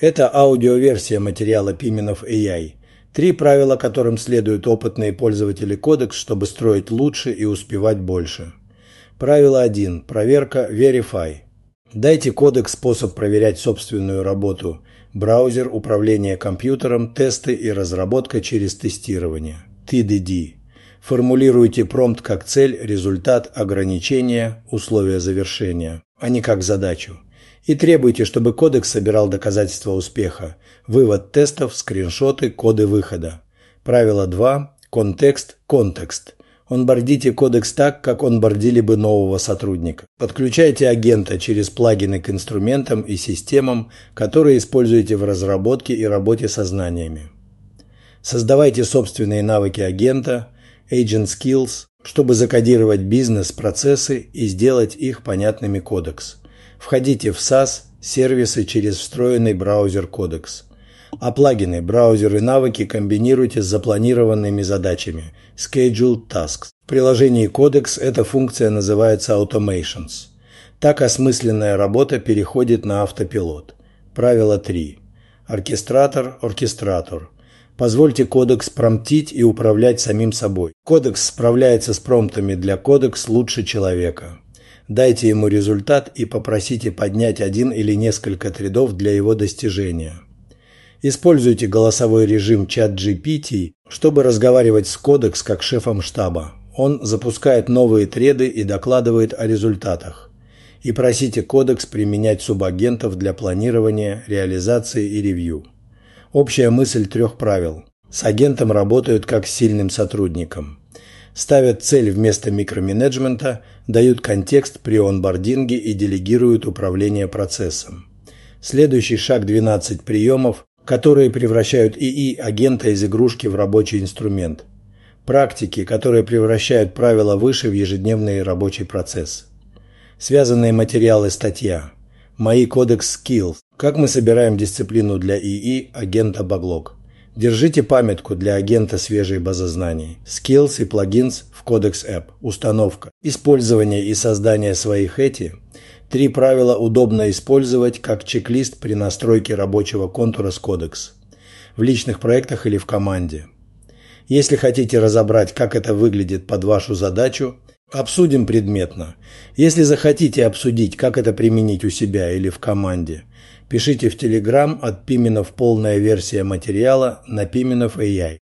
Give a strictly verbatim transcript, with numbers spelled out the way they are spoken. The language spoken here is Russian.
Это аудиоверсия материала Piminov эй ай. Три правила, которым следуют опытные пользователи Codex, чтобы строить лучше и успевать больше. Правило один. Проверка Verify. Дайте Codex способ проверять собственную работу. Браузер, управление компьютером, тесты и разработка через тестирование. ти ди ди. Формулируйте промпт как цель, результат, ограничение, условия завершения, а не как задачу. И требуйте, чтобы Codex собирал доказательства успеха, вывод тестов, скриншоты, коды выхода. Правило два. Контекст, контекст. Онбордите Codex так, как онбордили бы нового сотрудника. Подключайте агента через плагины к инструментам и системам, которые используете в разработке и работе со знаниями. Создавайте собственные навыки агента, Agent Skills, чтобы закодировать бизнес-процессы и сделать их понятными Codex. Входите в сас, сервисы через встроенный браузер Codex. А плагины, браузеры и навыки комбинируйте с запланированными задачами Scheduled Tasks. В приложении Codex эта функция называется Automations. Так осмысленная работа переходит на автопилот. Правило три. Оркестратор, оркестратор. Позвольте Codex промптить и управлять самим собой. Codex справляется с промптами для Codex лучше человека. Дайте ему результат и попросите поднять один или несколько тредов для его достижения. Используйте голосовой режим ChatGPT, чтобы разговаривать с Codex как шефом штаба. Он запускает новые треды и докладывает о результатах. И просите Codex применять субагентов для планирования, реализации и ревью. Общая мысль трех правил. С агентом работают как с сильным сотрудником. Ставят цель вместо микроменеджмента, дают контекст при онбординге и делегируют управление процессом. Следующий шаг двенадцать приемов, которые превращают ИИ-агента из игрушки в рабочий инструмент. Практики, которые превращают правила выше в ежедневный рабочий процесс. Связанные материалы статья. Мои Codex Skills. Как мы собираем дисциплину для ИИ агента Backlog. Держите памятку для агента свежей базы знаний. Skills и плагинс в Codex App. Установка. Использование и создание своих эти. Три правила удобно использовать как чек-лист при настройке рабочего контура с Codex. В личных проектах или в команде. Если хотите разобрать, как это выглядит под вашу задачу, обсудим предметно. Если захотите обсудить, как это применить у себя или в команде, пишите в Telegram от Piminov полная версия материала на Piminov эй ай.